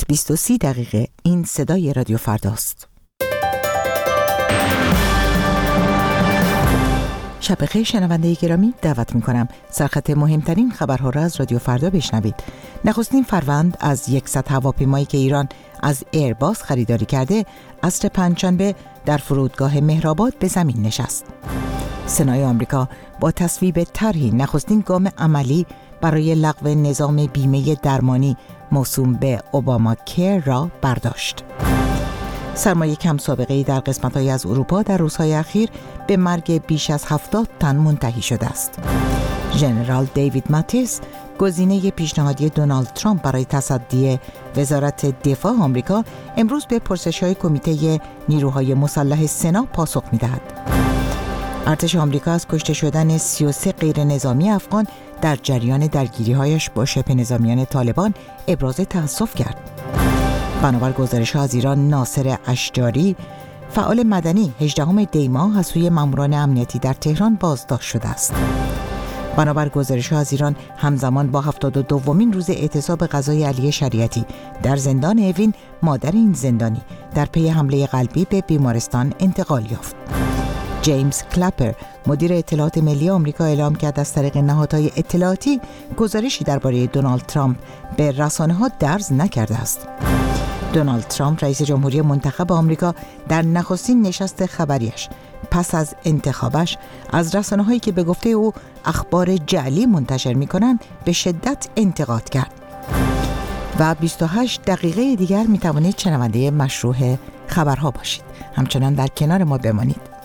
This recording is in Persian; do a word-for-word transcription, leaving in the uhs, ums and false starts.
بیست و سی دقیقه این صدای رادیو فرداست. شب بخیر شنونده گرامی، دعوت می‌کنم سرخط مهمترین خبرها را از رادیو فردا بشنوید. نخستین فروند از صد هواپیمایی که ایران از ایرباس خریداری کرده عصر پنجشنبه در فرودگاه مهرآباد به زمین نشست. سنای آمریکا با تصویب طرحی نخستین گام عملی برای لغو نظام بیمه درمانی موسوم به اوباما کیر را برداشت. سرمایه کم سابقه‌ای در قسمت‌های از اروپا در روزهای اخیر به مرگ بیش از هفتاد تن منتهی شده است. ژنرال دیوید ماتیس، گزینه پیشنهادی دونالد ترامپ برای تصدی وزارت دفاع آمریکا، امروز به پرسش‌های کمیته نیروهای مسلح سنا پاسخ می‌دهد. ارتش آمریکا از کشته شدن سی و سه غیر نظامی افغان در جریان درگیری‌هایش با شبه نظامیان طالبان ابراز تأسف کرد. بنابر گزارش‌ها از ایران، ناصر اشجاری، فعال مدنی، هجدهم دی ماه از سوی ماموران امنیتی در تهران بازداشت شده است. بنابر گزارش‌ها از ایران، همزمان با هفتاد و دومین روز اعتصاب قضای علی شریعتی در زندان اوین، مادر این زندانی در پی حمله قلبی به بیمارستان انتقال یافت. جیمز کلپر، مدیر اطلاعات ملی آمریکا، اعلام کرد از طریق نهادهای اطلاعاتی گزارشی درباره دونالد ترامپ به رسانه‌ها درز نکرده است. دونالد ترامپ، رئیس جمهوری منتخب آمریکا، در نخستین نشست خبریش پس از انتخابش از رسانه‌هایی که به گفته او اخبار جعلی منتشر می‌کنند به شدت انتقاد کرد. و بیست و هشت دقیقه دیگر می‌توانید شنونده مشروع خبرها باشید. همچنان در کنار ما بمانید.